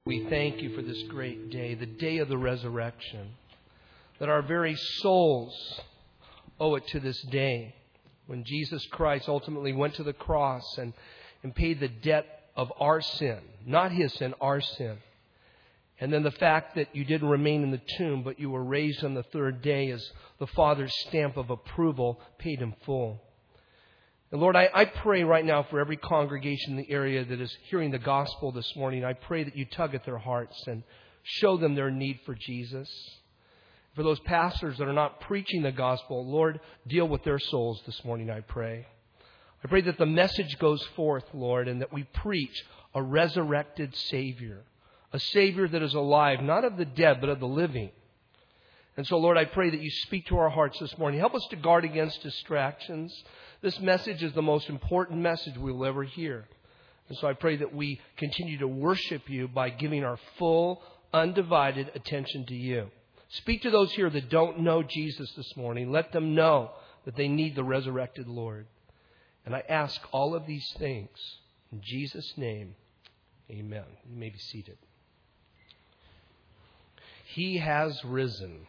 We thank you for this great day, the day of the resurrection, that our very souls owe it to this day when Jesus Christ ultimately went to the cross and paid the debt of our sin, not His sin, our sin. And then the fact that you didn't remain in the tomb, but you were raised on the third day as the Father's stamp of approval paid in full. And Lord, I pray right now for every congregation in the area that is hearing the gospel this morning. I pray that you tug at their hearts and show them their need for Jesus. For those pastors that are not preaching the gospel, Lord, deal with their souls this morning, I pray. I pray that the message goes forth, Lord, and that we preach a resurrected Savior. A Savior that is alive, not of the dead, but of the living. And so, Lord, I pray that you speak to our hearts this morning. Help us to guard against distractions. This message is the most important message we'll ever hear. And so I pray that we continue to worship you by giving our full, undivided attention to you. Speak to those here that don't know Jesus this morning. Let them know that they need the resurrected Lord. And I ask all of these things in Jesus' name. Amen. You may be seated. He has risen.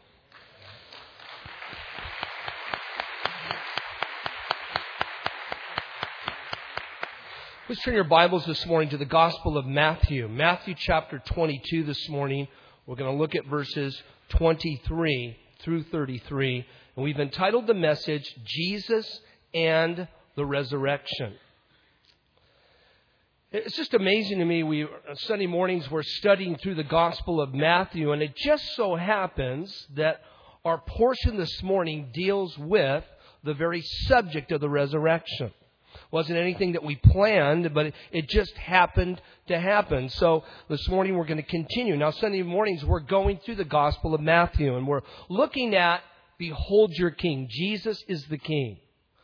Let's turn your Bibles this morning to the Gospel of Matthew. Matthew chapter 22 this morning. We're going to look at verses 23 through 33. And we've entitled the message, Jesus and the Resurrection. It's just amazing to me. Sunday mornings we're studying through the Gospel of Matthew. And it just so happens that our portion this morning deals with the very subject of the resurrection. Wasn't anything that we planned, but it just happened to happen. So this morning we're going to continue. Now Sunday mornings we're going through the Gospel of Matthew and we're looking at Behold your King. Jesus is the King.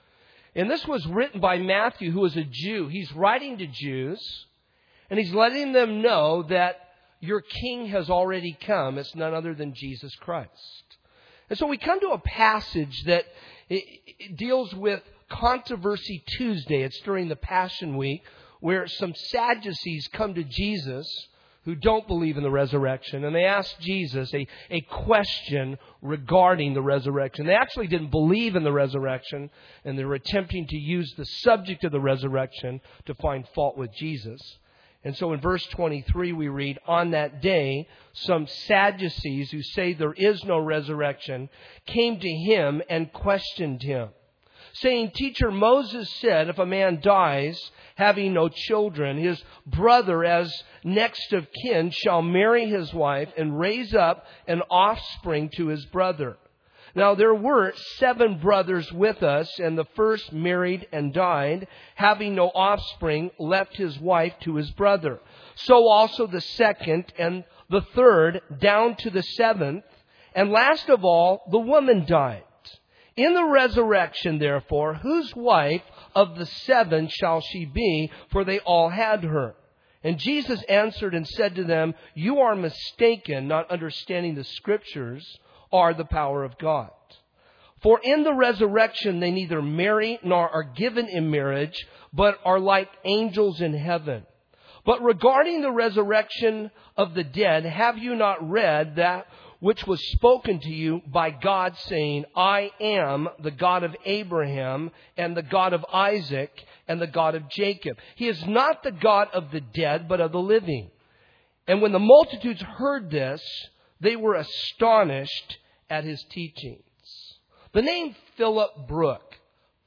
And this was written by Matthew, who was a Jew. He's writing to Jews and he's letting them know that your King has already come. It's none other than Jesus Christ. And so we come to a passage that it deals with Controversy Tuesday. It's during the Passion Week where some Sadducees come to Jesus who don't believe in the resurrection. And they ask Jesus a question regarding the resurrection. They actually didn't believe in the resurrection. And they were attempting to use the subject of the resurrection to find fault with Jesus. And so in verse 23 we read, On that day, some Sadducees who say there is no resurrection came to him and questioned him, saying, Teacher, Moses said, if a man dies having no children, his brother as next of kin shall marry his wife and raise up an offspring to his brother. Now there were 7 brothers with us, and the first married and died, having no offspring, left his wife to his brother. So also the second and the third, down to the 7th, and last of all, the woman died. In the resurrection, therefore, whose wife of the 7 shall she be? For they all had her. And Jesus answered and said to them, You are mistaken, not understanding the Scriptures or the power of God. For in the resurrection they neither marry nor are given in marriage, but are like angels in heaven. But regarding the resurrection of the dead, have you not read that which was spoken to you by God, saying, I am the God of Abraham and the God of Isaac and the God of Jacob. He is not the God of the dead, but of the living. And when the multitudes heard this, they were astonished at his teachings. The name Philip Brooks,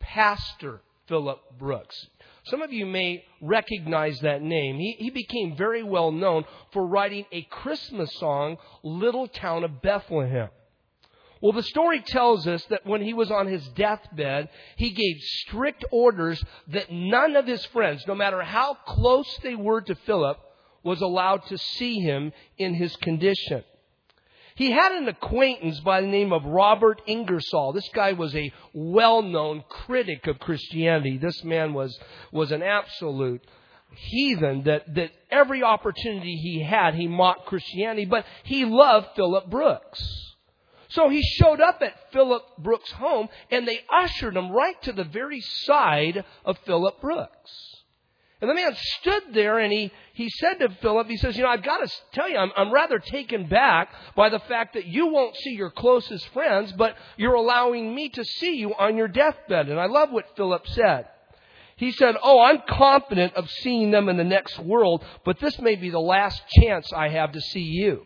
Pastor Philip Brooks. Some of you may recognize that name. He became very well known for writing a Christmas song, Little Town of Bethlehem. Well, the story tells us that when he was on his deathbed, he gave strict orders that none of his friends, no matter how close they were to Philip, was allowed to see him in his condition. He had an acquaintance by the name of Robert Ingersoll. This guy was a well-known critic of Christianity. This man was an absolute heathen that every opportunity he had, he mocked Christianity, but he loved Philip Brooks. So he showed up at Philip Brooks' home and they ushered him right to the very side of Philip Brooks. And the man stood there and he said to Philip, he says, I've got to tell you, I'm rather taken back by the fact that you won't see your closest friends, but you're allowing me to see you on your deathbed. And I love what Philip said. He said, I'm confident of seeing them in the next world, but this may be the last chance I have to see you.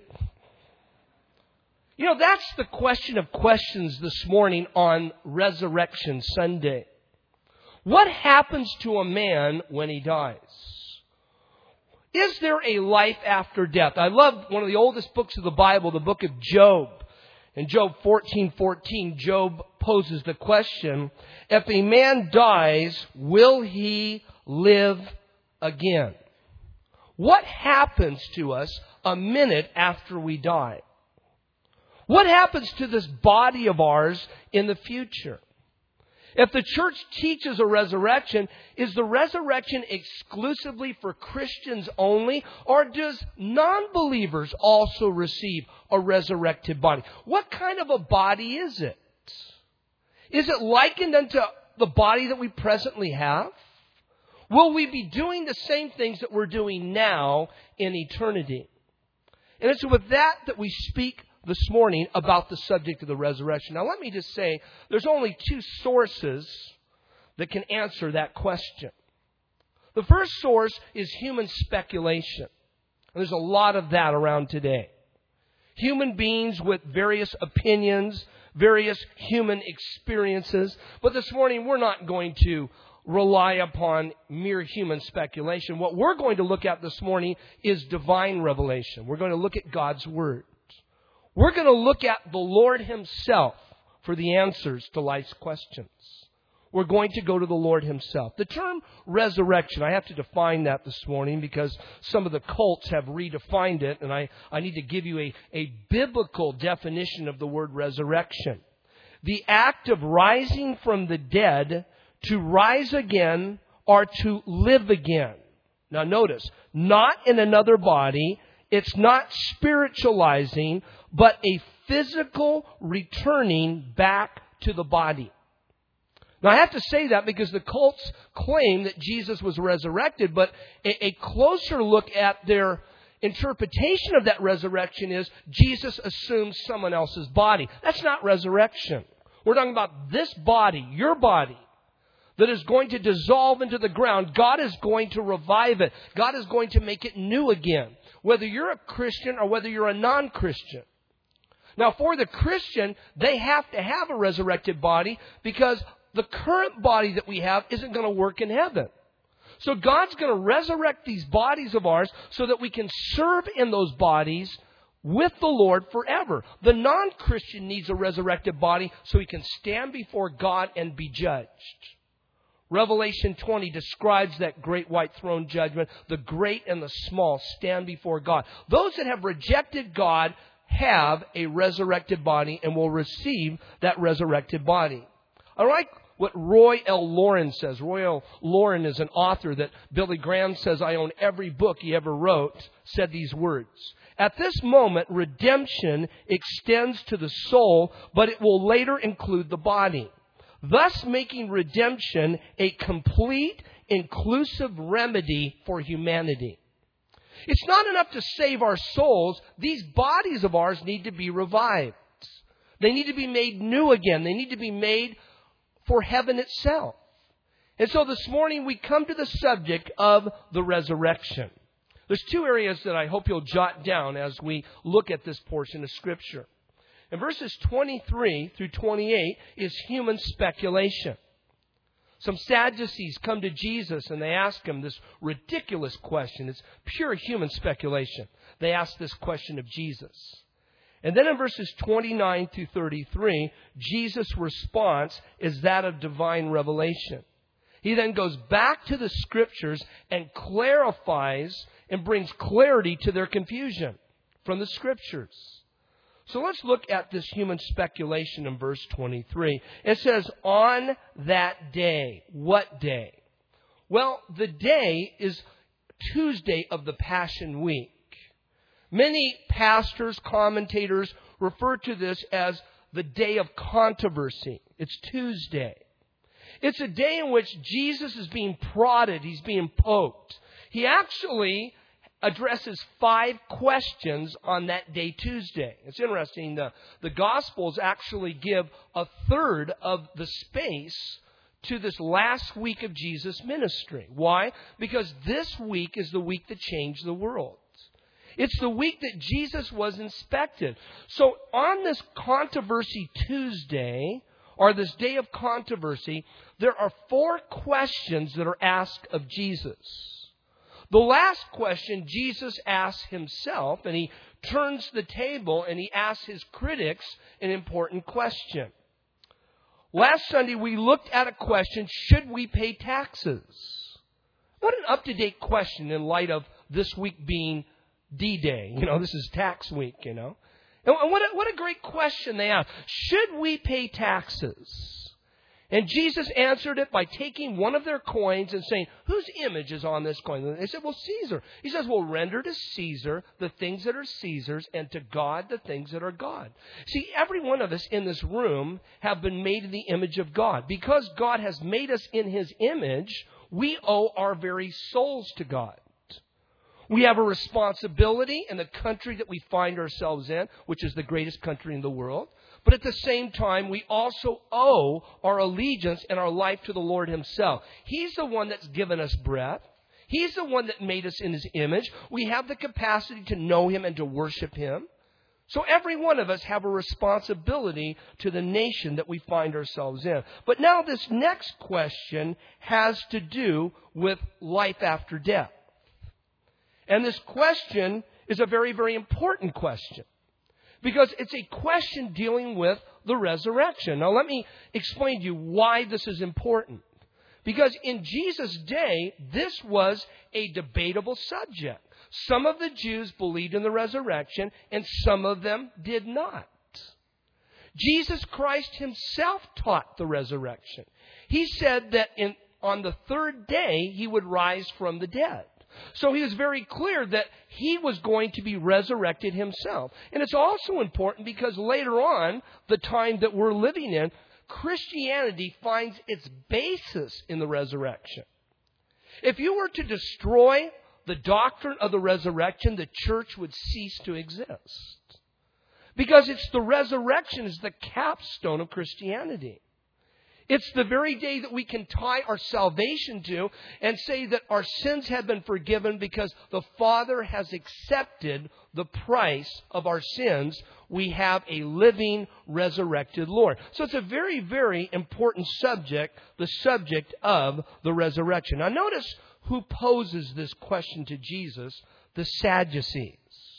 That's the question of questions this morning on Resurrection Sunday. What happens to a man when he dies? Is there a life after death? I love one of the oldest books of the Bible, the book of Job. In Job 14:14, Job poses the question, if a man dies, will he live again? What happens to us a minute after we die? What happens to this body of ours in the future? If the church teaches a resurrection, is the resurrection exclusively for Christians only? Or does non-believers also receive a resurrected body? What kind of a body is it? Is it likened unto the body that we presently have? Will we be doing the same things that we're doing now in eternity? And it's with that we speak this morning about the subject of the resurrection. Now let me just say, there's only two sources that can answer that question. The first source is human speculation. There's a lot of that around today. Human beings with various opinions, various human experiences. But this morning we're not going to rely upon mere human speculation. What we're going to look at this morning is divine revelation. We're going to look at God's Word. We're going to look at the Lord Himself for the answers to life's questions. We're going to go to the Lord Himself. The term resurrection, I have to define that this morning because some of the cults have redefined it, and I need to give you a biblical definition of the word resurrection. The act of rising from the dead to rise again or to live again. Now notice, not in another body. It's not spiritualizing, but a physical returning back to the body. Now I have to say that because the cults claim that Jesus was resurrected, but a closer look at their interpretation of that resurrection is Jesus assumes someone else's body. That's not resurrection. We're talking about this body, your body, that is going to dissolve into the ground. God is going to revive it. God is going to make it new again. Whether you're a Christian or whether you're a non-Christian. Now, for the Christian, they have to have a resurrected body because the current body that we have isn't going to work in heaven. So God's going to resurrect these bodies of ours so that we can serve in those bodies with the Lord forever. The non-Christian needs a resurrected body so he can stand before God and be judged. Revelation 20 describes that great white throne judgment. The great and the small stand before God. Those that have rejected God have a resurrected body and will receive that resurrected body. I like what Roy L. Lauren says. Roy L. Lauren is an author that Billy Graham says, I own every book he ever wrote, said these words. At this moment, redemption extends to the soul, but it will later include the body. Thus making redemption a complete, inclusive remedy for humanity. It's not enough to save our souls. These bodies of ours need to be revived. They need to be made new again. They need to be made for heaven itself. And so this morning we come to the subject of the resurrection. There's two areas that I hope you'll jot down as we look at this portion of Scripture. In verses 23 through 28 is human speculation. Some Sadducees come to Jesus and they ask him this ridiculous question. It's pure human speculation. They ask this question of Jesus. And then in verses 29 through 33, Jesus' response is that of divine revelation. He then goes back to the Scriptures and clarifies and brings clarity to their confusion from the Scriptures. So let's look at this human speculation in verse 23. It says, on that day. What day? Well, the day is Tuesday of the Passion Week. Many pastors, commentators refer to this as the day of controversy. It's Tuesday. It's a day in which Jesus is being prodded. He's being poked. He actually addresses 5 questions on that day, Tuesday. It's interesting. The Gospels actually give a third of the space to this last week of Jesus' ministry. Why? Because this week is the week that changed the world. It's the week that Jesus was inspected. So on this Controversy Tuesday, or this day of controversy, there are 4 questions that are asked of Jesus. The last question Jesus asks himself, and he turns the table and he asks his critics an important question. Last Sunday we looked at a question, should we pay taxes? What an up-to-date question in light of this week being D-Day. This is tax week, And what a great question they asked. Should we pay taxes? And Jesus answered it by taking one of their coins and saying, whose image is on this coin? And they said, well, Caesar. He says, well, render to Caesar the things that are Caesar's and to God the things that are God. See, every one of us in this room have been made in the image of God. Because God has made us in His image, we owe our very souls to God. We have a responsibility in the country that we find ourselves in, which is the greatest country in the world. But at the same time, we also owe our allegiance and our life to the Lord Himself. He's the one that's given us breath. He's the one that made us in His image. We have the capacity to know Him and to worship Him. So every one of us have a responsibility to the nation that we find ourselves in. But now this next question has to do with life after death. And this question is a very, very important question. Because it's a question dealing with the resurrection. Now let me explain to you why this is important. Because in Jesus' day, this was a debatable subject. Some of the Jews believed in the resurrection and some of them did not. Jesus Christ Himself taught the resurrection. He said that on the 3rd day He would rise from the dead. So He was very clear that He was going to be resurrected Himself. And it's also important because later on, the time that we're living in, Christianity finds its basis in the resurrection. If you were to destroy the doctrine of the resurrection, the church would cease to exist. Because it's the resurrection is the capstone of Christianity. It's the very day that we can tie our salvation to and say that our sins have been forgiven because the Father has accepted the price of our sins. We have a living, resurrected Lord. So it's a very, very important subject, the subject of the resurrection. Now notice who poses this question to Jesus, the Sadducees.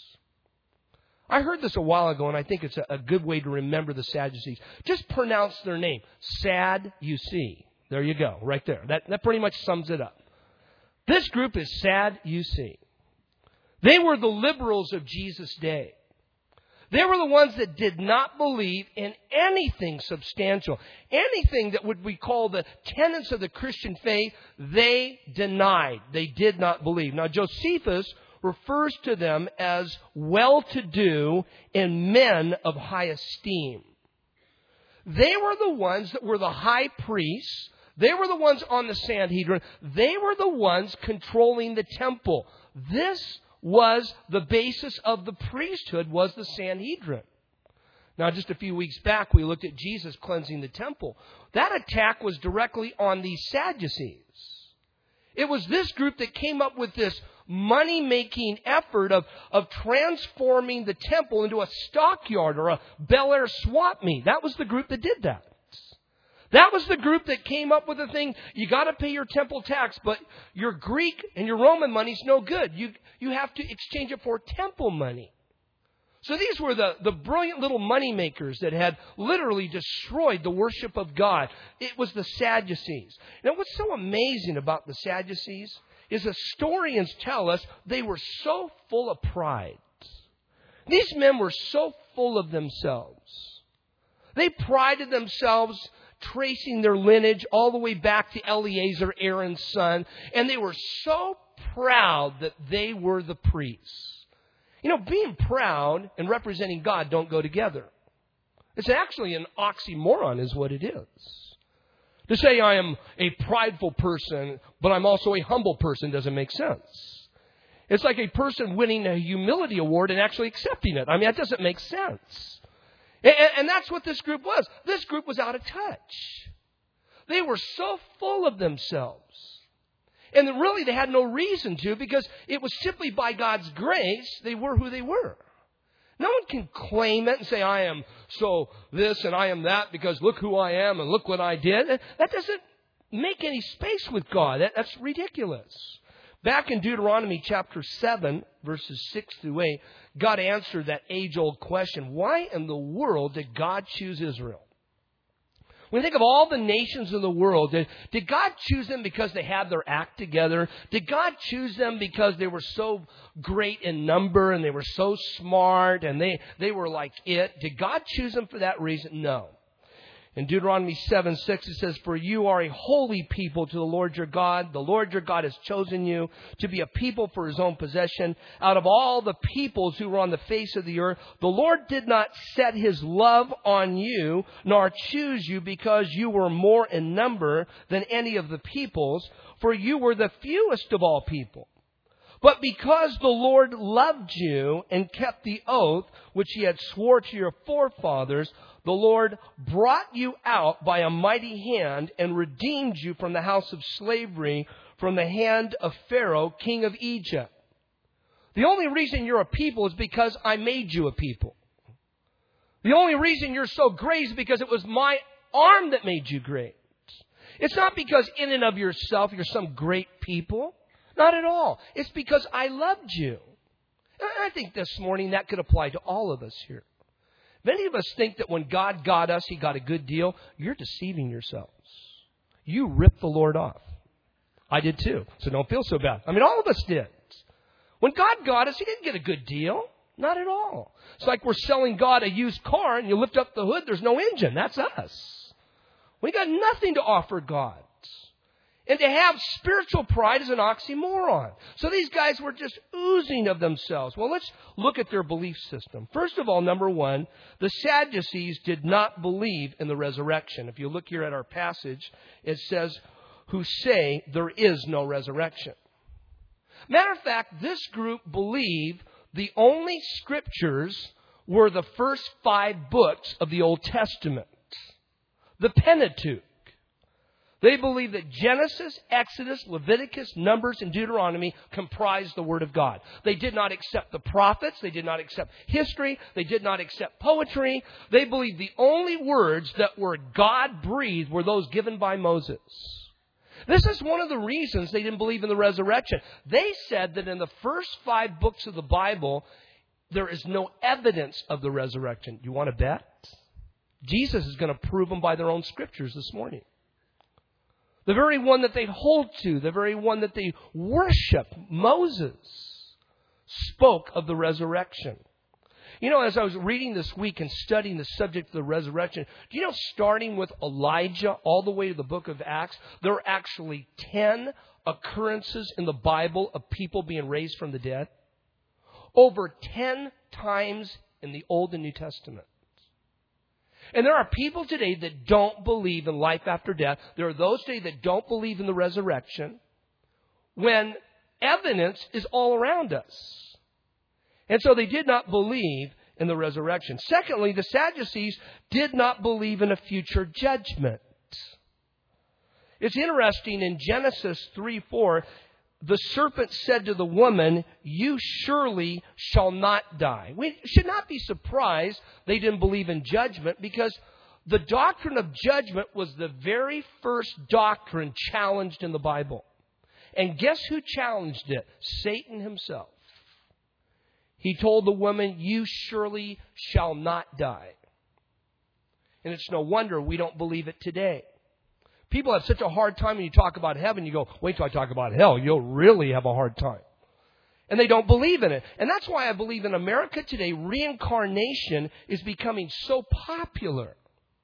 I heard this a while ago, and I think it's a good way to remember the Sadducees. Just pronounce their name. Sad-U-C. There you go, right there. That pretty much sums it up. This group is Sad-U-C. They were the liberals of Jesus' day. They were the ones that did not believe in anything substantial. Anything that would be called the tenets of the Christian faith, they denied. They did not believe. Now, Josephus refers to them as well-to-do and men of high esteem. They were the ones that were the high priests. They were the ones on the Sanhedrin. They were the ones controlling the temple. This was the basis of the priesthood, was the Sanhedrin. Now, just a few weeks back, we looked at Jesus cleansing the temple. That attack was directly on these Sadducees. It was this group that came up with this money-making effort of transforming the temple into a stockyard or a Bel Air swap meet. That was the group that did that. That was the group that came up with the thing, you got to pay your temple tax, but your Greek and your Roman money's no good. You have to exchange it for temple money. So these were the brilliant little money makers that had literally destroyed the worship of God. It was the Sadducees. Now, what's so amazing about the Sadducees is historians tell us they were so full of pride. These men were so full of themselves. They prided themselves, tracing their lineage all the way back to Eleazar, Aaron's son, and they were so proud that they were the priests. You know, being proud and representing God don't go together. It's actually an oxymoron is what it is. To say I am a prideful person, but I'm also a humble person doesn't make sense. It's like a person winning a humility award and actually accepting it. I mean, that doesn't make sense. And that's what this group was. This group was out of touch. They were so full of themselves. And really, they had no reason to, because it was simply by God's grace they were who they were. No one can claim it and say, I am so this and I am that because look who I am and look what I did. That doesn't make any space with God. That's ridiculous. Back in Deuteronomy chapter 7, verses 6 through 8, God answered that age-old question, why in the world did God choose Israel? When you think of all the nations in the world, did God choose them because they had their act together? Did God choose them because they were so great in number and they were so smart and they were like it? Did God choose them for that reason? No. In Deuteronomy 7:6 it says, for you are a holy people to the Lord your God. The Lord your God has chosen you to be a people for his own possession. Out of all the peoples who were on the face of the earth, the Lord did not set his love on you, nor choose you because you were more in number than any of the peoples, for you were the fewest of all people. But because the Lord loved you and kept the oath which he had swore to your forefathers, the Lord brought you out by a mighty hand and redeemed you from the house of slavery, from the hand of Pharaoh, king of Egypt. The only reason you're a people is because I made you a people. The only reason you're so great is because it was my arm that made you great. It's not because in and of yourself you're some great people. Not at all. It's because I loved you. And I think this morning that could apply to all of us here. If any of us think that when God got us, he got a good deal, you're deceiving yourselves. You ripped the Lord off. I did too, so don't feel so bad. I mean, all of us did. When God got us, he didn't get a good deal. Not at all. It's like we're selling God a used car and you lift up the hood, there's no engine. That's us. We got nothing to offer God. And to have spiritual pride is an oxymoron. So these guys were just oozing of themselves. Well, let's look at their belief system. First of all, number one, the Sadducees did not believe in the resurrection. If you look here at our passage, it says, who say there is no resurrection. Matter of fact, this group believed the only scriptures were the first 5 books of the Old Testament, the Pentateuch. They believe that Genesis, Exodus, Leviticus, Numbers, and Deuteronomy comprise the Word of God. They did not accept the prophets. They did not accept history. They did not accept poetry. They believed the only words that were God-breathed were those given by Moses. This is one of the reasons they didn't believe in the resurrection. They said that in the first 5 books of the Bible, there is no evidence of the resurrection. You want to bet? Jesus is going to prove them by their own scriptures this morning. The very one that they hold to, the very one that they worship, Moses, spoke of the resurrection. You know, as I was reading this week and studying the subject of the resurrection, do you know, starting with Elijah all the way to the book of Acts, there are actually 10 occurrences in the Bible of people being raised from the dead? Over 10 times in the Old and New Testament. And there are people today that don't believe in life after death. There are those today that don't believe in the resurrection when evidence is all around us. And so they did not believe in the resurrection. Secondly, the Sadducees did not believe in a future judgment. It's interesting in Genesis 3:4, the serpent said to the woman, you surely shall not die. We should not be surprised they didn't believe in judgment, because the doctrine of judgment was the very first doctrine challenged in the Bible. And guess who challenged it? Satan himself. He told the woman, you surely shall not die. And it's no wonder we don't believe it today. People have such a hard time when you talk about heaven. You go, wait till I talk about hell. You'll really have a hard time. And they don't believe in it. And that's why I believe in America today, reincarnation is becoming so popular.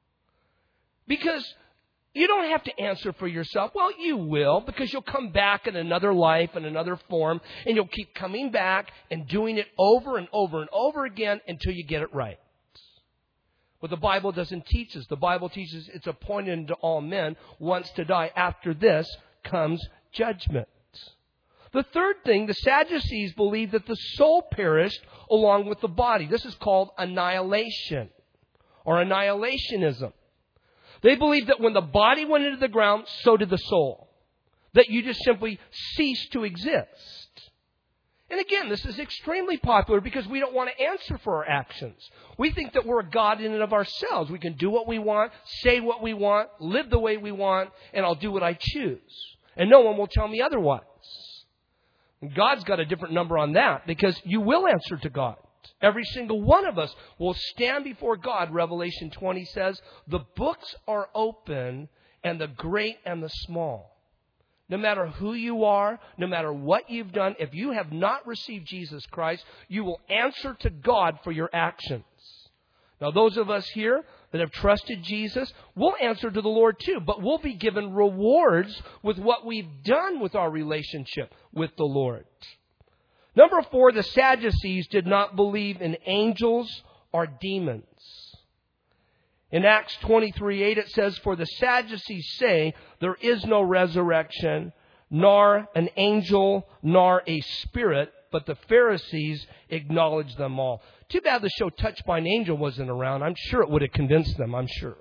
Because you don't have to answer for yourself. Well, you will, because you'll come back in another life, in another form, and you'll keep coming back and doing it over and over and over again until you get it right. But the Bible doesn't teach us. The Bible teaches it's appointed unto all men once to die. After this comes judgment. The third thing, the Sadducees believed that the soul perished along with the body. This is called annihilation or annihilationism. They believed that when the body went into the ground, so did the soul. That you just simply cease to exist. And again, this is extremely popular because we don't want to answer for our actions. We think that we're a God in and of ourselves. We can do what we want, say what we want, live the way we want, and I'll do what I choose. And no one will tell me otherwise. And God's got a different number on that because you will answer to God. Every single one of us will stand before God. Revelation 20 says, the books are open and the great and the small. No matter who you are, no matter what you've done, if you have not received Jesus Christ, you will answer to God for your actions. Now, those of us here that have trusted Jesus, we'll answer to the Lord too, but we'll be given rewards with what we've done with our relationship with the Lord. Number 4, the Sadducees did not believe in angels or demons. In Acts 23:8 it says, for the Sadducees say there is no resurrection, nor an angel, nor a spirit, but the Pharisees acknowledge them all. Too bad the show Touched by an Angel wasn't around. I'm sure it would have convinced them, I'm sure.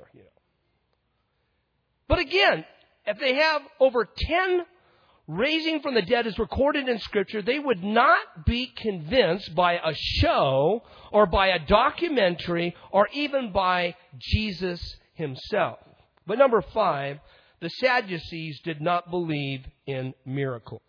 But again, if they have over 10 raising from the dead is recorded in Scripture, they would not be convinced by a show or by a documentary or even by Jesus himself. But number 5, the Sadducees did not believe in miracles.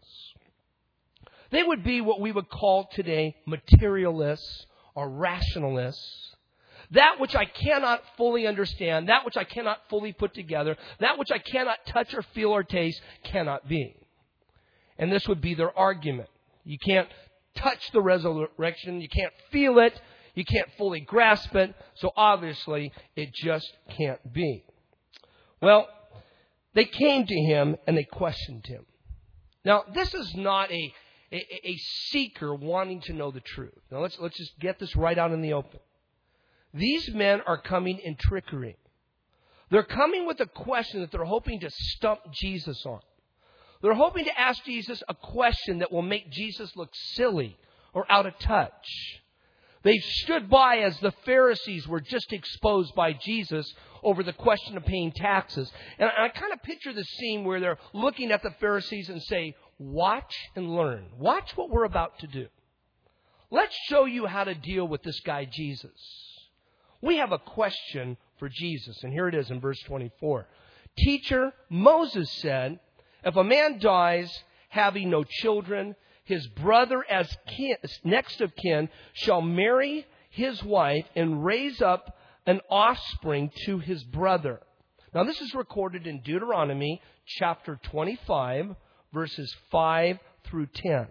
They would be what we would call today materialists or rationalists. That which I cannot fully understand, that which I cannot fully put together, that which I cannot touch or feel or taste cannot be. And this would be their argument. You can't touch the resurrection. You can't feel it. You can't fully grasp it. So obviously, it just can't be. Well, they came to him and they questioned him. Now, this is not a seeker wanting to know the truth. Now, let's just get this right out in the open. These men are coming in trickery. They're coming with a question that they're hoping to stump Jesus on. They're hoping to ask Jesus a question that will make Jesus look silly or out of touch. They stood by as the Pharisees were just exposed by Jesus over the question of paying taxes. And I kind of picture the scene where they're looking at the Pharisees and say, watch and learn. Watch what we're about to do. Let's show you how to deal with this guy Jesus. We have a question for Jesus. And here it is in verse 24. Teacher, Moses said, if a man dies having no children, his brother as next of kin shall marry his wife and raise up an offspring to his brother. Now this is recorded in Deuteronomy chapter 25, verses 5 through 10.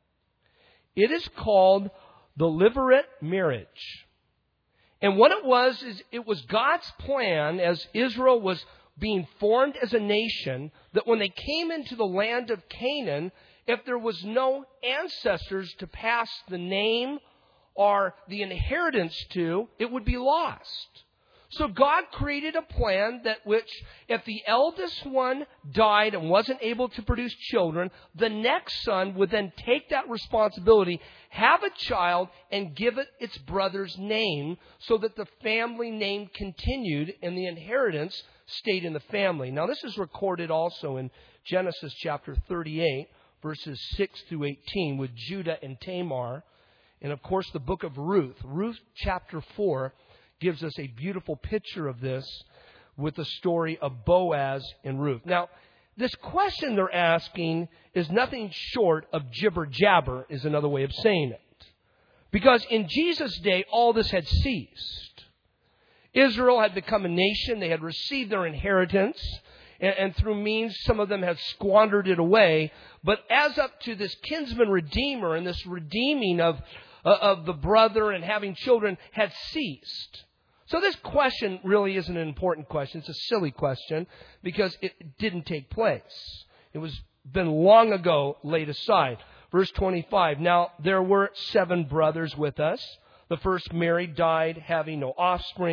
It is called the Levirate marriage. And what it was is it was God's plan as Israel was being formed as a nation, that when they came into the land of Canaan, if there was no ancestors to pass the name or the inheritance to, it would be lost. So God created a plan that which, if the eldest one died and wasn't able to produce children, the next son would then take that responsibility, have a child, and give it its brother's name so that the family name continued and the inheritance stayed in the family. Now, this is recorded also in Genesis chapter 38, verses 6 through 18, with Judah and Tamar. And, of course, the book of Ruth. Ruth chapter 4 gives us a beautiful picture of this with the story of Boaz and Ruth. Now, this question they're asking is nothing short of jibber-jabber, is another way of saying it. Because in Jesus' day, all this had ceased. Israel had become a nation. They had received their inheritance. And through means, some of them had squandered it away. But as up to this kinsman redeemer and this redeeming of the brother and having children had ceased. So this question really isn't an important question. It's a silly question because it didn't take place. It was been long ago laid aside. Verse 25, now there were 7 brothers with us. The first married, died, having no offspring.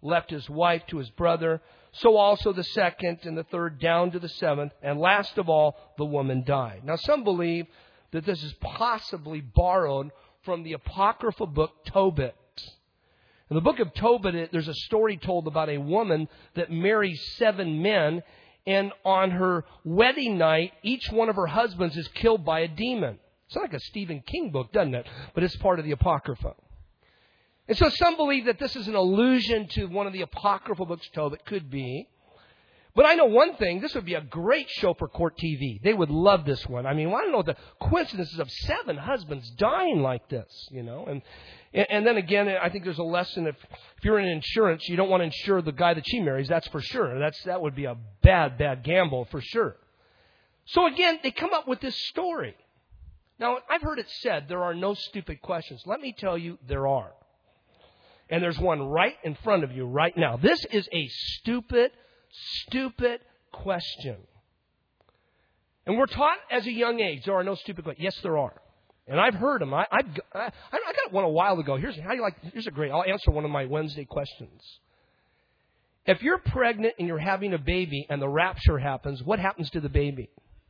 left his wife to his brother. So also the second and the third down to the seventh. And last of all, the woman died. Now some believe that this is possibly borrowed from the apocryphal book Tobit. In the book of Tobit, there's a story told about a woman that marries 7 men. And on her wedding night, each one of her husbands is killed by a demon. It's like a Stephen King book, doesn't it? But it's part of the Apocrypha. And so some believe that this is an allusion to one of the apocryphal books, Tobit. Could be. But I know one thing. This would be a great show for Court TV. They would love this one. I mean, I don't know the coincidences of 7 husbands dying like this, you know. And then again, I think there's a lesson. If you're in insurance, you don't want to insure the guy that she marries. That's for sure. That would be a bad gamble for sure. So again, they come up with this story. Now, I've heard it said there are no stupid questions. Let me tell you, there are. And there's one right in front of you right now. This is a stupid question. And we're taught as a young age there are no stupid questions. Yes, there are. And I've heard them. I got one a while ago. Here's a great. I'll answer one of my Wednesday questions. If you're pregnant and you're having a baby and the rapture happens, what happens to the baby?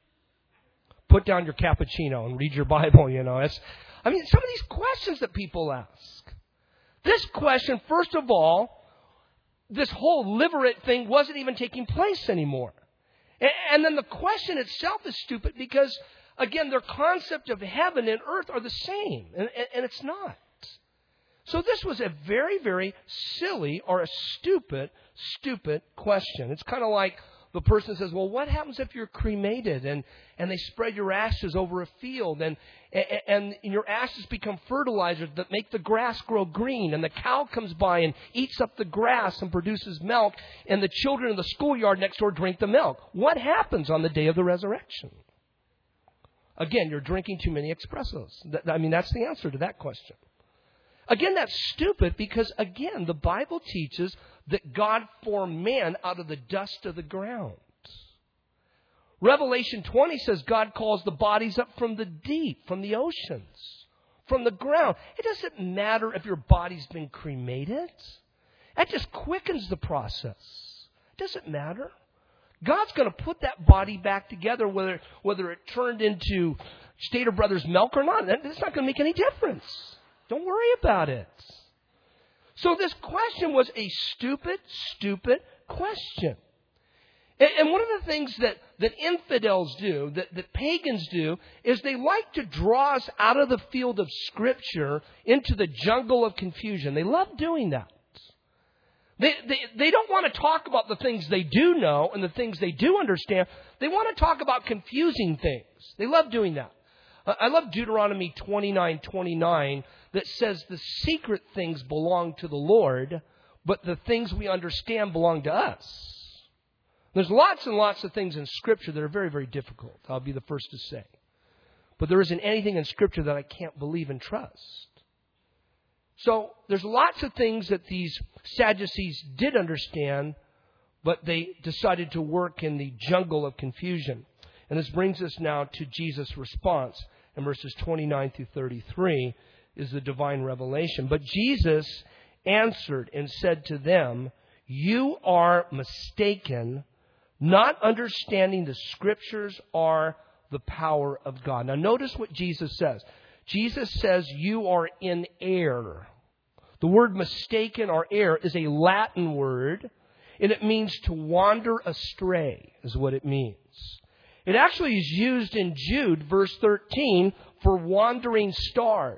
Put down your cappuccino and read your Bible, you know. Some of these questions that people ask. This question, first of all, this whole liberate thing wasn't even taking place anymore. And then the question itself is stupid because, again, their concept of heaven and earth are the same. And it's not. So this was a very, very silly or a stupid question. It's kind of like the person says, well, what happens if you're cremated and they spread your ashes over a field and your ashes become fertilizers that make the grass grow green and the cow comes by and eats up the grass and produces milk and the children in the schoolyard next door drink the milk? What happens on the day of the resurrection? Again, you're drinking too many espressos. That's the answer to that question. Again, that's stupid because, again, the Bible teaches that God formed man out of the dust of the ground. Revelation 20 says God calls the bodies up from the deep, from the oceans, from the ground. It doesn't matter if your body's been cremated. That just quickens the process. It doesn't matter. God's going to put that body back together, whether it turned into Stater Brothers milk or not. It's not going to make any difference. Don't worry about it. So this question was a stupid question. And one of the things that infidels do, that pagans do, is they like to draw us out of the field of Scripture into the jungle of confusion. They love doing that. They don't want to talk about the things they do know and the things they do understand. They want to talk about confusing things. They love doing that. I love Deuteronomy 29:29 that says the secret things belong to the Lord, but the things we understand belong to us. There's lots and lots of things in Scripture that are very, very difficult. I'll be the first to say. But there isn't anything in Scripture that I can't believe and trust. So there's lots of things that these Sadducees did understand, but they decided to work in the jungle of confusion. And this brings us now to Jesus' response. In verses 29 through 33 is the divine revelation. But Jesus answered and said to them, "You are mistaken, not understanding the Scriptures or the power of God." Now notice what Jesus says. Jesus says you are in error. The word mistaken or error is a Latin word, and it means to wander astray, is what it means. It actually is used in Jude, verse 13, for wandering stars.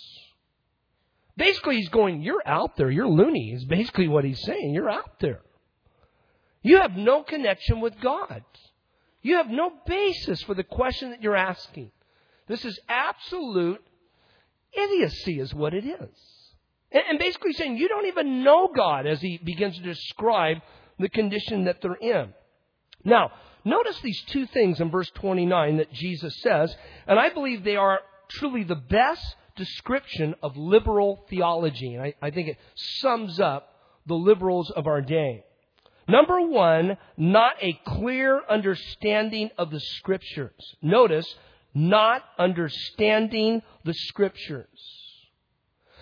Basically, he's going, you're out there. You're loony, is basically what he's saying. You're out there. You have no connection with God. You have no basis for the question that you're asking. This is absolute idiocy is what it is. And basically saying you don't even know God as he begins to describe the condition that they're in. Now, notice these two things in verse 29 that Jesus says, and I believe they are truly the best description of liberal theology. And I think it sums up the liberals of our day. Number one, not a clear understanding of the Scriptures. Notice, not understanding the Scriptures.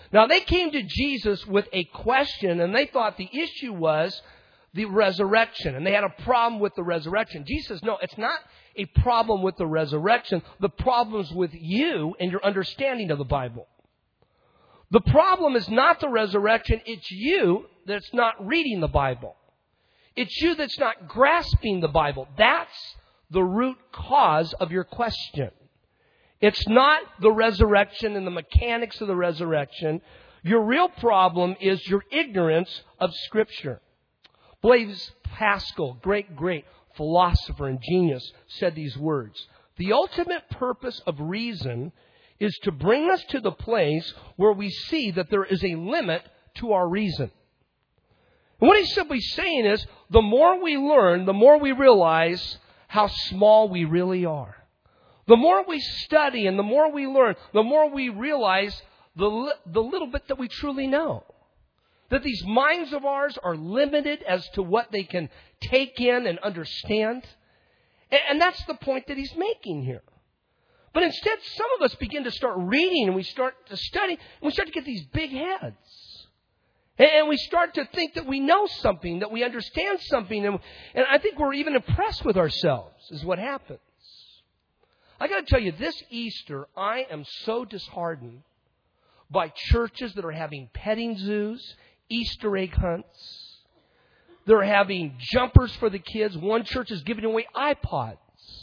Now, they came to Jesus with a question, and they thought the issue was the resurrection, and they had a problem with the resurrection. Jesus says, no, it's not a problem with the resurrection. The problem's with you and your understanding of the Bible. The problem is not the resurrection. It's you that's not reading the Bible. It's you that's not grasping the Bible. That's the root cause of your question. It's not the resurrection and the mechanics of the resurrection. Your real problem is your ignorance of Scripture. Blaise Pascal, great philosopher and genius, said these words: the ultimate purpose of reason is to bring us to the place where we see that there is a limit to our reason. And what he's simply saying is, the more we learn, the more we realize how small we really are. The more we study and the more we learn, the more we realize the little bit that we truly know. That these minds of ours are limited as to what they can take in and understand. And that's the point that he's making here. But instead, some of us begin to start reading and we start to study and we start to get these big heads. And we start to think that we know something, that we understand something. And I think we're even impressed with ourselves, is what happens. I got to tell you, this Easter, I am so disheartened by churches that are having petting zoos, Easter egg hunts. They're having jumpers for the kids. One church is giving away iPods.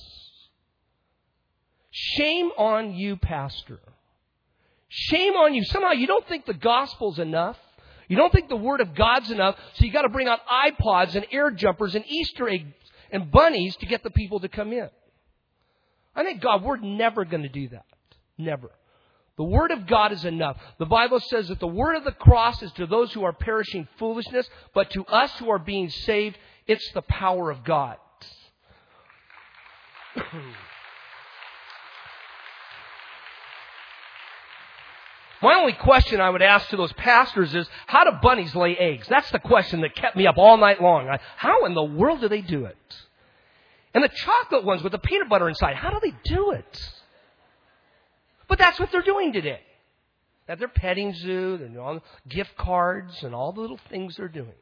Shame on you, pastor. Shame on you. Somehow you don't think the gospel's enough. You don't think the Word of God's enough, so you got to bring out iPods and air jumpers and Easter eggs and bunnies to get the people to come in. I think, God, we're never going to do that. Never. The Word of God is enough. The Bible says that the word of the cross is to those who are perishing foolishness, but to us who are being saved, it's the power of God. My only question I would ask to those pastors is, how do bunnies lay eggs? That's the question that kept me up all night long. How in the world do they do it? And the chocolate ones with the peanut butter inside, how do they do it? But that's what they're doing today. At their petting zoo, they're on gift cards and all the little things they're doing.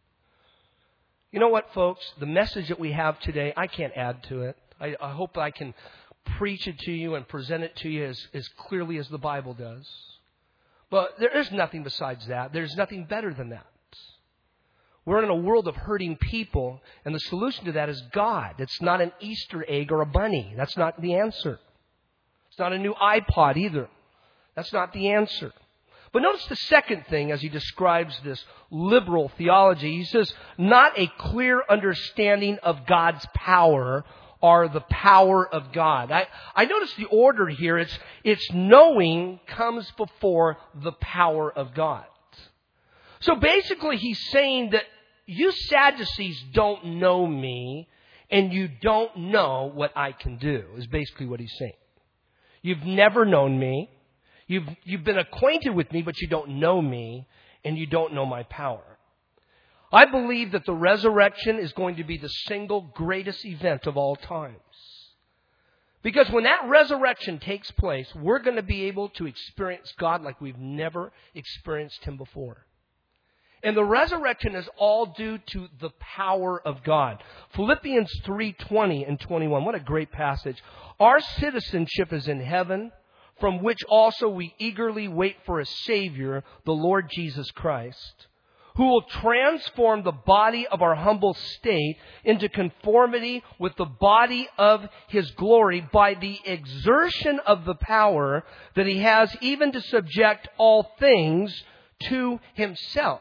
You know what, folks? The message that we have today, I can't add to it. I hope I can preach it to you and present it to you as clearly as the Bible does. But there is nothing besides that. There's nothing better than that. We're in a world of hurting people, and the solution to that is God. It's not an Easter egg or a bunny. That's not the answer. It's not a new iPod either. That's not the answer. But notice the second thing as he describes this liberal theology. He says, not a clear understanding of God's power or the power of God. I notice the order here. It's knowing comes before the power of God. So basically he's saying that you Sadducees don't know me and you don't know what I can do, is basically what he's saying. You've never known me. You've been acquainted with me, but you don't know me and you don't know my power. I believe that the resurrection is going to be the single greatest event of all times. Because when that resurrection takes place, we're going to be able to experience God like we've never experienced Him before. And the resurrection is all due to the power of God. Philippians 3:20 and 21. What a great passage. Our citizenship is in heaven, from which also we eagerly wait for a Savior, the Lord Jesus Christ, who will transform the body of our humble state into conformity with the body of His glory by the exertion of the power that He has even to subject all things to Himself.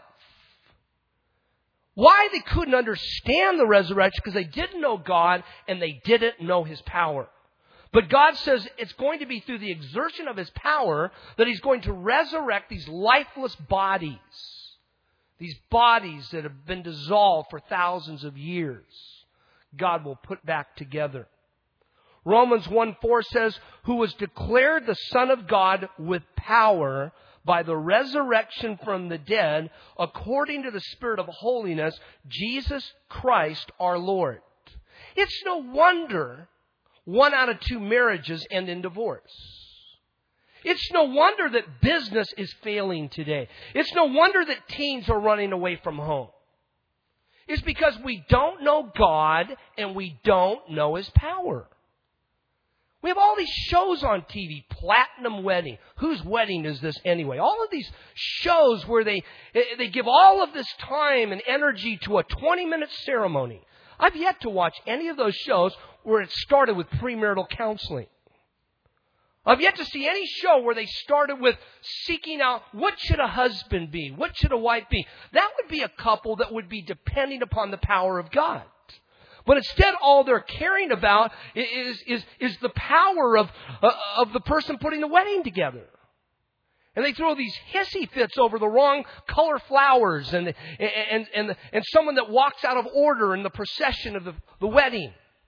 Why they couldn't understand the resurrection? Because they didn't know God and they didn't know His power. But God says it's going to be through the exertion of His power that He's going to resurrect these lifeless bodies. These bodies that have been dissolved for thousands of years. God will put back together. Romans 1:4 says, who was declared the Son of God with power by the resurrection from the dead, according to the Spirit of holiness, Jesus Christ our Lord. It's no wonder 1 out of 2 marriages end in divorce. It's no wonder that business is failing today. It's no wonder that teens are running away from home. It's because we don't know God and we don't know His power. We have all these shows on TV, Platinum Wedding. Whose wedding is this anyway? All of these shows where they give all of this time and energy to a 20-minute ceremony. I've yet to watch any of those shows where it started with premarital counseling. I've yet to see any show where they started with seeking out, what should a husband be? What should a wife be? That would be a couple that would be depending upon the power of God. But instead, all they're caring about is the power of the person putting the wedding together. And they throw these hissy fits over the wrong color flowers and someone that walks out of order in the procession of the wedding.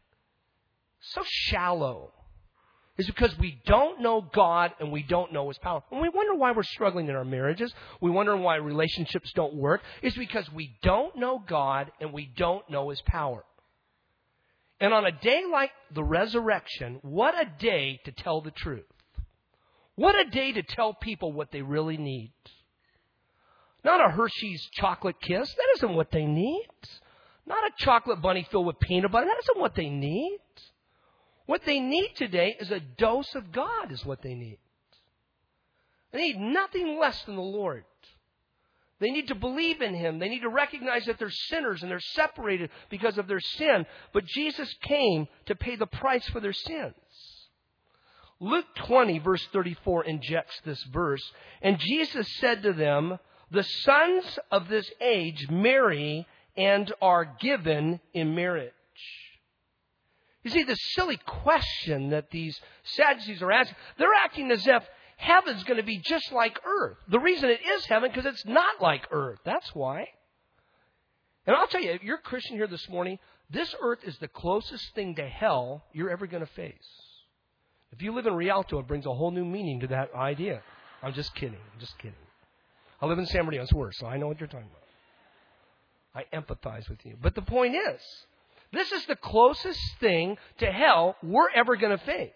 So shallow. Is because we don't know God and we don't know His power. And we wonder why we're struggling in our marriages. We wonder why relationships don't work. It's because we don't know God and we don't know His power. And on a day like the resurrection, what a day to tell the truth. What a day to tell people what they really need. Not a Hershey's chocolate kiss. That isn't what they need. Not a chocolate bunny filled with peanut butter. That isn't what they need. What they need today is a dose of God is what they need. They need nothing less than the Lord. They need to believe in Him. They need to recognize that they're sinners and they're separated because of their sin. But Jesus came to pay the price for their sins. Luke 20, verse 34, injects this verse. And Jesus said to them, the sons of this age marry and are given in marriage. You see, the silly question that these Sadducees are asking, they're acting as if heaven's going to be just like earth. The reason it is heaven, because it's not like earth. That's why. And I'll tell you, if you're a Christian here this morning, this earth is the closest thing to hell you're ever going to face. If you live in Rialto, it brings a whole new meaning to that idea. I'm just kidding. I live in San Bernardino. It's worse, so I know what you're talking about. I empathize with you. But the point is, this is the closest thing to hell we're ever going to face.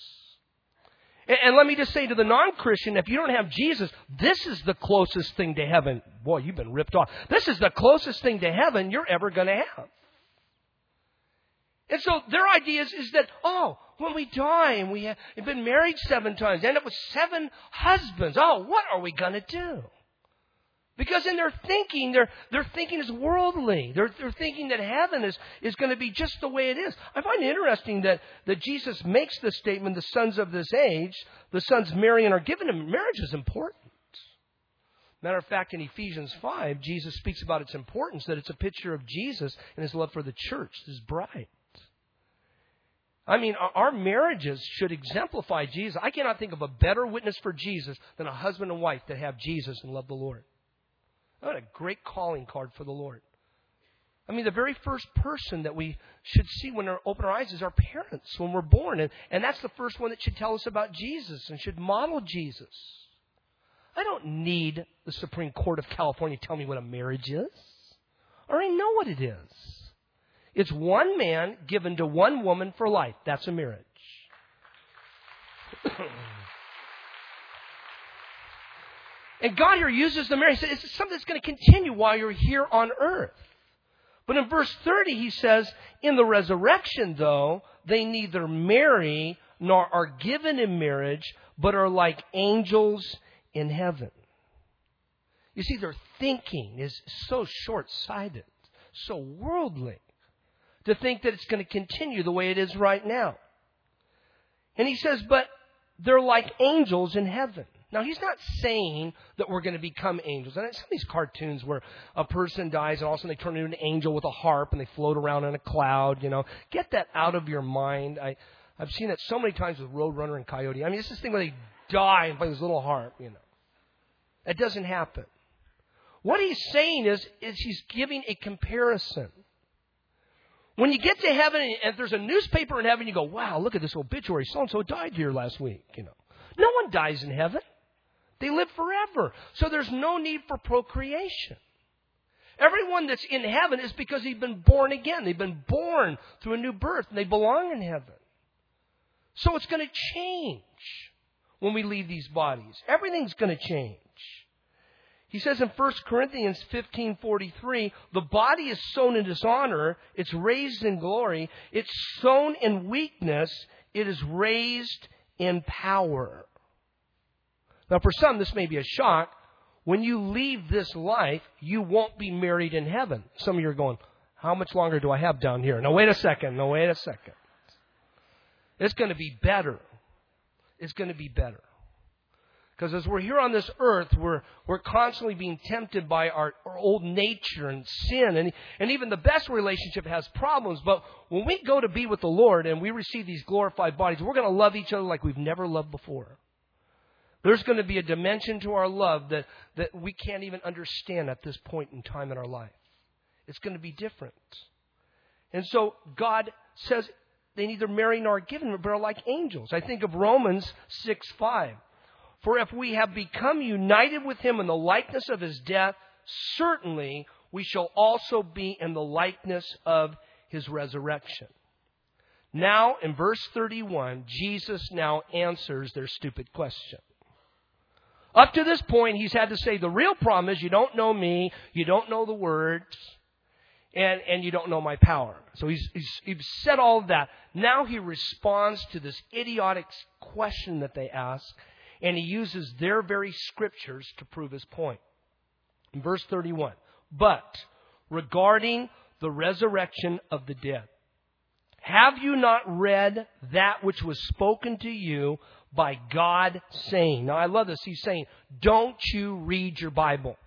And let me just say to the non-Christian, if you don't have Jesus, this is the closest thing to heaven. Boy, you've been ripped off. This is the closest thing to heaven you're ever going to have. And so their idea is that, when we die and we have been married 7 times, end up with 7 husbands, what are we going to do? Because in their thinking, their thinking is worldly. They're thinking that heaven is going to be just the way it is. I find it interesting that Jesus makes this statement, the sons of this age, the sons marry and are given him. Marriage is important. Matter of fact, in Ephesians 5, Jesus speaks about its importance, that it's a picture of Jesus and His love for the church, His bride. I mean, our marriages should exemplify Jesus. I cannot think of a better witness for Jesus than a husband and wife that have Jesus and love the Lord. What a great calling card for the Lord. I mean, the very first person that we should see when we open our eyes is our parents when we're born. And that's the first one that should tell us about Jesus and should model Jesus. I don't need the Supreme Court of California to tell me what a marriage is. I already know what it is. It's one man given to one woman for life. That's a marriage. And God here uses the marriage. It's something that's going to continue while you're here on earth. But in verse 30, He says, in the resurrection, though, they neither marry nor are given in marriage, but are like angels in heaven. You see, their thinking is so short-sighted, so worldly, to think that it's going to continue the way it is right now. And He says, but they're like angels in heaven. Now, He's not saying that we're going to become angels. And some of these cartoons where a person dies and all of a sudden they turn into an angel with a harp and they float around in a cloud, Get that out of your mind. I've seen that so many times with Roadrunner and Coyote. I mean, it's this thing where they die and play this little harp, That doesn't happen. What He's saying is He's giving a comparison. When you get to heaven and if there's a newspaper in heaven, you go, wow, look at this obituary. So-and-so died here last week, No one dies in heaven. They live forever. So there's no need for procreation. Everyone that's in heaven is because they've been born again. They've been born through a new birth and they belong in heaven. So it's going to change. when we leave these bodies. Everything's going to change. He says in 1 Corinthians 15:43, the body is sown in dishonor, it's raised in glory. It's sown in weakness, it is raised in power. Now for some, this may be a shock. When you leave this life, you won't be married in heaven. Some of you are going, how much longer do I have down here? No, wait a second. It's going to be better. It's going to be better. Because as we're here on this earth, we're constantly being tempted by our old nature and sin. And even the best relationship has problems. But when we go to be with the Lord and we receive these glorified bodies, we're going to love each other like we've never loved before. There's going to be a dimension to our love that we can't even understand at this point in time in our life. It's going to be different. And so God says they neither marry nor are given, but are like angels. I think of Romans 6:5. For if we have become united with Him in the likeness of His death, certainly we shall also be in the likeness of His resurrection. Now, in verse 31, Jesus now answers their stupid question. Up to this point, He's had to say, the real problem is you don't know me, you don't know the words, and you don't know my power. So he's said all of that. Now He responds to this idiotic question that they ask, and He uses their very scriptures to prove His point. In verse 31, but regarding the resurrection of the dead, have you not read that which was spoken to you by God saying? Now I love this. He's saying, don't you read your Bible?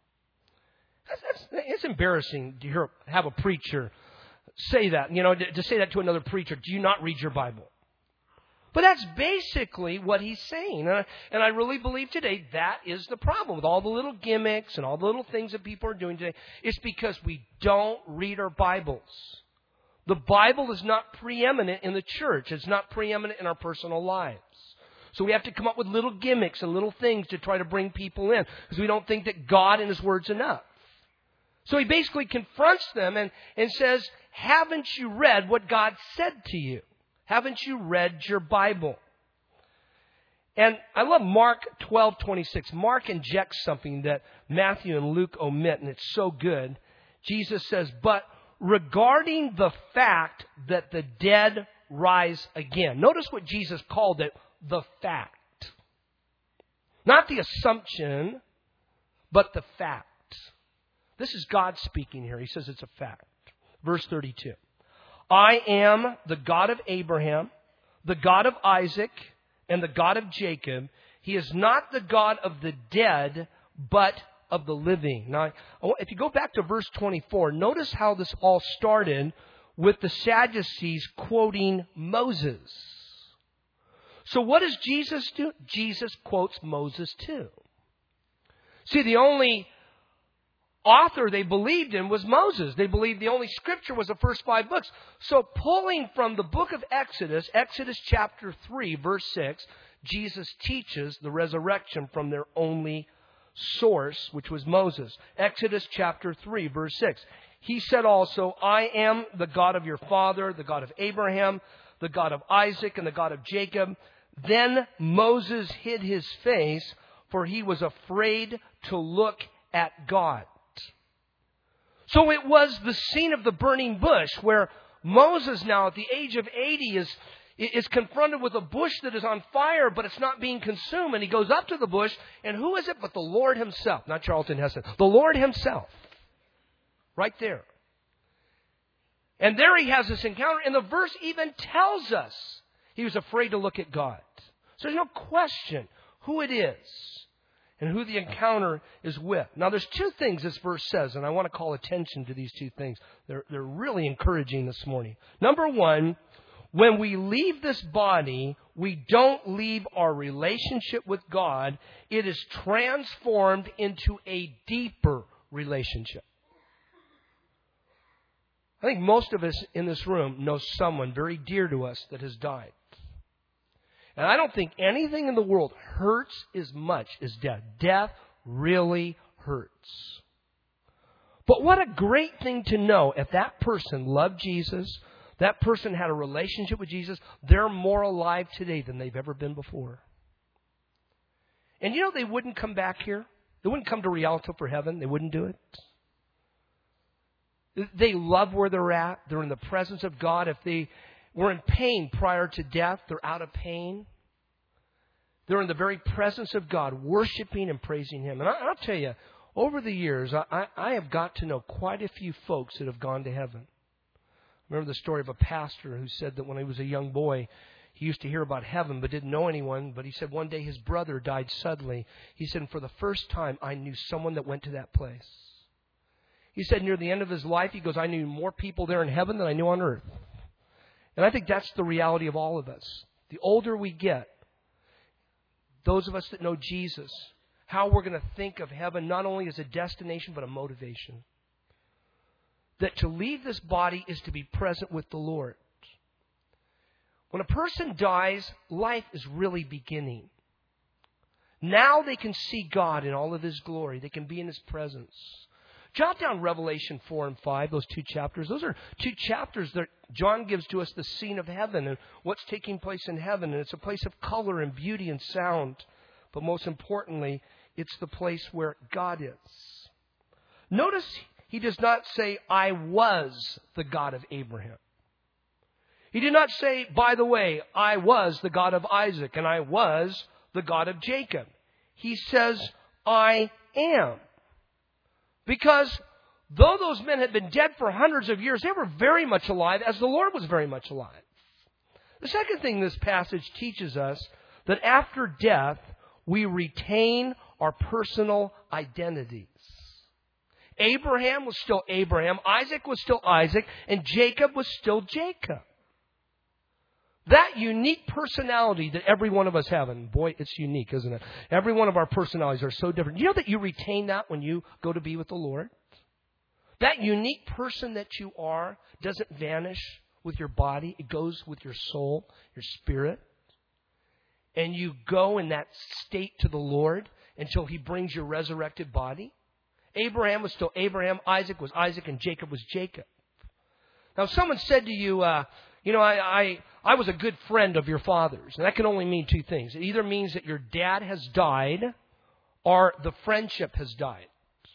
It's embarrassing to have a preacher say that, to say that to another preacher. Do you not read your Bible? But that's basically what he's saying. And I really believe today that is the problem with all the little gimmicks and all the little things that people are doing today. It's because we don't read our Bibles. The Bible is not preeminent in the church. It's not preeminent in our personal lives. So we have to come up with little gimmicks and little things to try to bring people in because we don't think that God and His Word's enough. So He basically confronts them and says, haven't you read what God said to you? Haven't you read your Bible? And I love Mark 12:26. Mark injects something that Matthew and Luke omit, and it's so good. Jesus says, but regarding the fact that the dead rise again. Notice what Jesus called it, the fact. Not the assumption, but the fact. This is God speaking here. He says it's a fact. Verse 32. I am the God of Abraham, the God of Isaac, and the God of Jacob. He is not the God of the dead, but of the living. Now, if you go back to verse 24, notice how this all started with the Sadducees quoting Moses. So what does Jesus do? Jesus quotes Moses too. See, the only author they believed in was Moses. They believed the only scripture was the first 5 books. So pulling from the book of Exodus, Exodus chapter 3, verse 6, Jesus teaches the resurrection from their only source, which was Moses. Exodus chapter 3, verse 6. He said also, I am the God of your father, the God of Abraham, the God of Isaac, and the God of Jacob. Then Moses hid his face, for he was afraid to look at God. So it was the scene of the burning bush where Moses now at the age of 80 is confronted with a bush that is on fire, but it's not being consumed. And he goes up to the bush, and who is it but the Lord Himself? Not Charlton Heston. The Lord Himself. Right there. And there he has this encounter, and the verse even tells us he was afraid to look at God. So there's no question who it is and who the encounter is with. Now, there's 2 things this verse says, and I want to call attention to these 2 things. They're really encouraging this morning. Number 1, when we leave this body, we don't leave our relationship with God. It is transformed into a deeper relationship. I think most of us in this room know someone very dear to us that has died. And I don't think anything in the world hurts as much as death. Death really hurts. But what a great thing to know if that person loved Jesus, that person had a relationship with Jesus, they're more alive today than they've ever been before. And they wouldn't come back here. They wouldn't come to Rialto for heaven. They wouldn't do it. They love where they're at. They're in the presence of God. If they were in pain prior to death, they're out of pain. They're in the very presence of God, worshiping and praising Him. And I'll tell you, over the years, I have got to know quite a few folks that have gone to heaven. I remember the story of a pastor who said that when he was a young boy, he used to hear about heaven but didn't know anyone. But he said one day his brother died suddenly. He said, and for the first time, I knew someone that went to that place. He said near the end of his life, he goes, I knew more people there in heaven than I knew on earth. And I think that's the reality of all of us. The older we get, those of us that know Jesus, how we're going to think of heaven not only as a destination but a motivation. That to leave this body is to be present with the Lord. When a person dies, life is really beginning. Now they can see God in all of His glory. They can be in His presence. Jot down Revelation 4 and 5, those two chapters. Those are two chapters that John gives to us the scene of heaven and what's taking place in heaven. And it's a place of color and beauty and sound. But most importantly, it's the place where God is. Notice He does not say, I was the God of Abraham. He did not say, by the way, I was the God of Isaac and I was the God of Jacob. He says, I am. Because though those men had been dead for hundreds of years, they were very much alive as the Lord was very much alive. The second thing this passage teaches us, that after death, we retain our personal identities. Abraham was still Abraham, Isaac was still Isaac, and Jacob was still Jacob. That unique personality that every one of us have, and boy, it's unique, isn't it? Every one of our personalities are so different. You know that you retain that when you go to be with the Lord? That unique person that you are doesn't vanish with your body. It goes with your soul, your spirit. And you go in that state to the Lord until He brings your resurrected body. Abraham was still Abraham, Isaac was Isaac, and Jacob was Jacob. Now, if someone said to you, I was a good friend of your father's. And that can only mean two things. It either means that your dad has died or the friendship has died.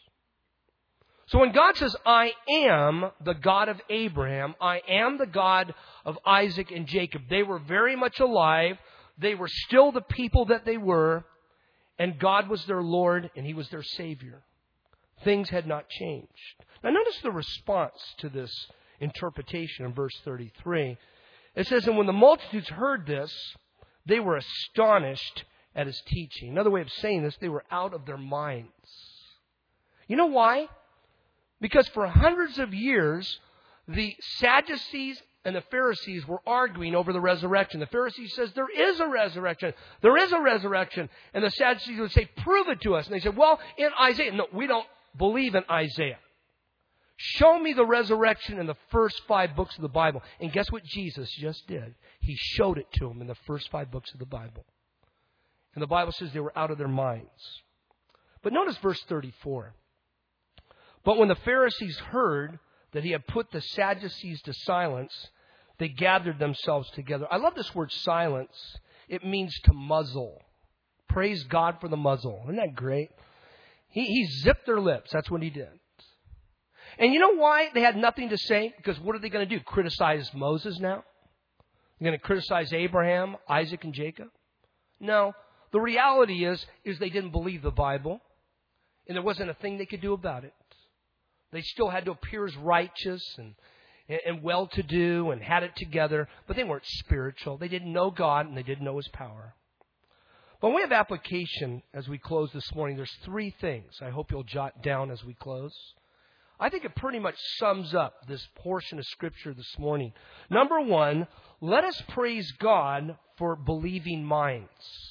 So when God says, I am the God of Abraham, I am the God of Isaac and Jacob, they were very much alive. They were still the people that they were. And God was their Lord and He was their Savior. Things had not changed. Now notice the response to this interpretation in verse 33. It says, and when the multitudes heard this, they were astonished at His teaching. Another way of saying this, they were out of their minds. You know why? Because for hundreds of years, the Sadducees and the Pharisees were arguing over the resurrection. The Pharisees says, there is a resurrection. There is a resurrection. And the Sadducees would say, prove it to us. And they said, well, in Isaiah. No, we don't believe in Isaiah. Show me the resurrection in the first 5 books of the Bible. And guess what Jesus just did? He showed it to them in the first 5 books of the Bible. And the Bible says they were out of their minds. But notice verse 34. But when the Pharisees heard that He had put the Sadducees to silence, they gathered themselves together. I love this word silence. It means to muzzle. Praise God for the muzzle. Isn't that great? He zipped their lips. That's what He did. And you know why they had nothing to say? Because what are they going to do? Criticize Moses now? They're going to criticize Abraham, Isaac, and Jacob? No. The reality is they didn't believe the Bible. And there wasn't a thing they could do about it. They still had to appear as righteous and well-to-do and had it together. But they weren't spiritual. They didn't know God and they didn't know His power. But we have application as we close this morning. There's 3 things I hope you'll jot down as we close. I think it pretty much sums up this portion of Scripture this morning. Number 1, let us praise God for believing minds.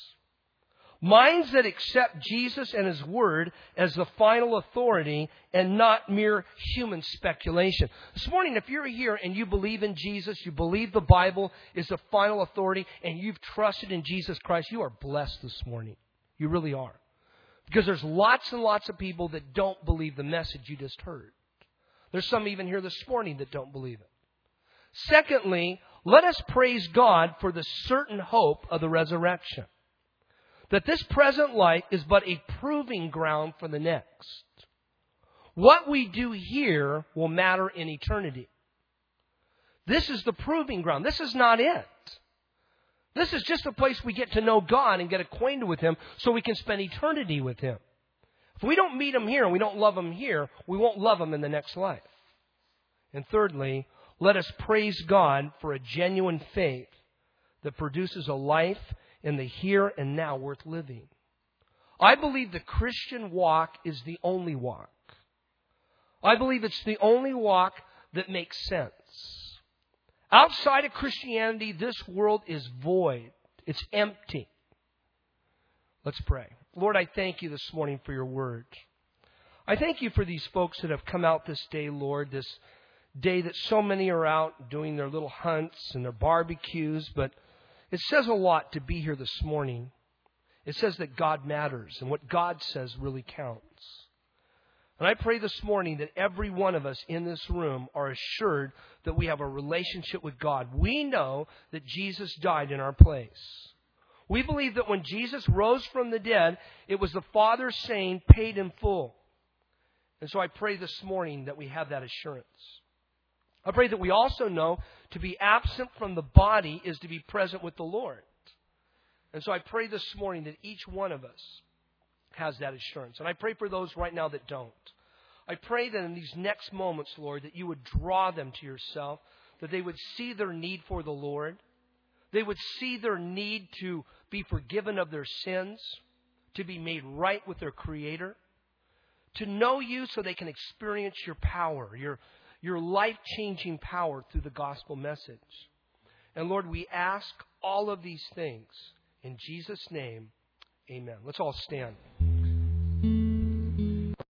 Minds that accept Jesus and His Word as the final authority and not mere human speculation. This morning, if you're here and you believe in Jesus, you believe the Bible is the final authority, and you've trusted in Jesus Christ, you are blessed this morning. You really are. Because there's lots and lots of people that don't believe the message you just heard. There's some even here this morning that don't believe it. Secondly, let us praise God for the certain hope of the resurrection. that this present life is but a proving ground for the next. What we do here will matter in eternity. This is the proving ground. This is not it. This is just a place we get to know God and get acquainted with Him so we can spend eternity with Him. If we don't meet Him here and we don't love Him here, we won't love Him in the next life. And thirdly, let us praise God for a genuine faith that produces a life in the here and now worth living. I believe the Christian walk is the only walk. I believe it's the only walk that makes sense. Outside of Christianity, this world is void. It's empty. Let's pray. Lord, I thank you this morning for your word. I thank you for these folks that have come out this day, Lord, this day that so many are out doing their little hunts and their barbecues, but it says a lot to be here this morning. It says that God matters and what God says really counts. And I pray this morning that every one of us in this room are assured that we have a relationship with God. We know that Jesus died in our place. We believe that when Jesus rose from the dead, it was the Father saying, paid in full. And so I pray this morning that we have that assurance. I pray that we also know to be absent from the body is to be present with the Lord. And so I pray this morning that each one of us has that assurance. And I pray for those right now that don't. I pray that in these next moments, Lord, that you would draw them to yourself, that they would see their need for the Lord. They would see their need to be forgiven of their sins, to be made right with their Creator, to know you so they can experience your power, your life-changing power through the gospel message. And Lord, we ask all of these things in Jesus' name. Amen. Let's all stand.